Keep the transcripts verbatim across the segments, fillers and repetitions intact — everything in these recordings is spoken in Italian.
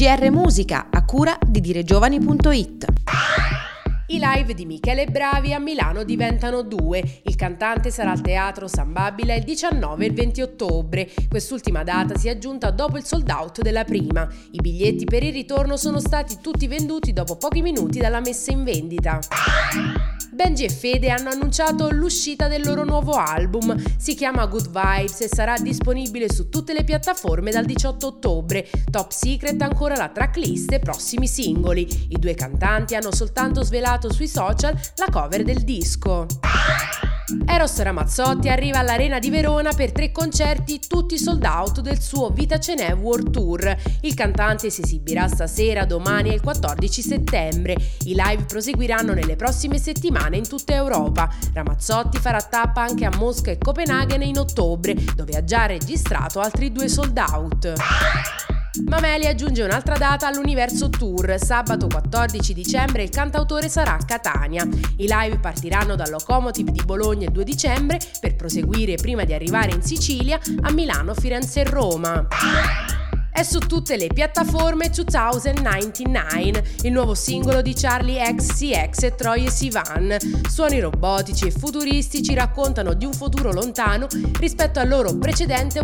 G R Musica, a cura di diregiovani punto it. I live di Michele Bravi a Milano diventano due. Il cantante sarà al Teatro San Babila il diciannove e il venti ottobre. Quest'ultima data si è aggiunta dopo il sold out della prima. I biglietti per il ritorno sono stati tutti venduti dopo pochi minuti dalla messa in vendita. Benji e Fede hanno annunciato l'uscita del loro nuovo album. Si chiama Good Vibes e sarà disponibile su tutte le piattaforme dal diciotto ottobre. Top secret ancora la tracklist e prossimi singoli. I due cantanti hanno soltanto svelato sui social la cover del disco. Eros Ramazzotti arriva all'Arena di Verona per tre concerti tutti sold out del suo Vita Ce n'è World Tour. Il cantante si esibirà stasera, domani e il quattordici settembre. I live proseguiranno nelle prossime settimane in tutta Europa. Ramazzotti farà tappa anche a Mosca e Copenaghen in ottobre, dove ha già registrato altri due sold out. Mameli aggiunge un'altra data all'Universo Tour. Sabato quattordici dicembre il cantautore sarà a Catania. I live partiranno dal Locomotive di Bologna il due dicembre per proseguire prima di arrivare in Sicilia a Milano, Firenze e Roma. È su tutte le piattaforme duemilanovantanove, il nuovo singolo di Charlie X C X e Troye Sivan. Suoni robotici e futuristici raccontano di un futuro lontano rispetto al loro precedente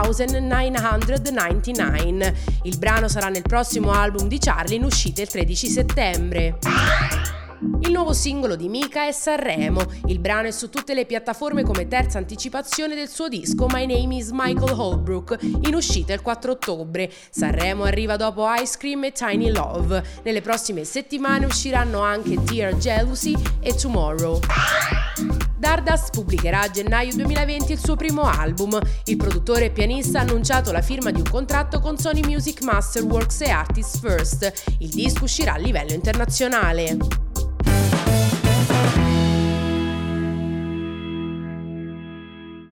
millenovecentonovantanove. Il brano sarà nel prossimo album di Charlie in uscita il tredici settembre. Il nuovo singolo di Mika è Sanremo. Il brano è su tutte le piattaforme come terza anticipazione del suo disco My Name is Michael Holbrook, in uscita il quattro ottobre. Sanremo arriva dopo Ice Cream e Tiny Love. Nelle prossime settimane usciranno anche Dear Jealousy e Tomorrow. Dardust pubblicherà a gennaio duemilaventi il suo primo album. Il produttore e pianista ha annunciato la firma di un contratto con Sony Music Masterworks e Artists First. Il disco uscirà a livello internazionale.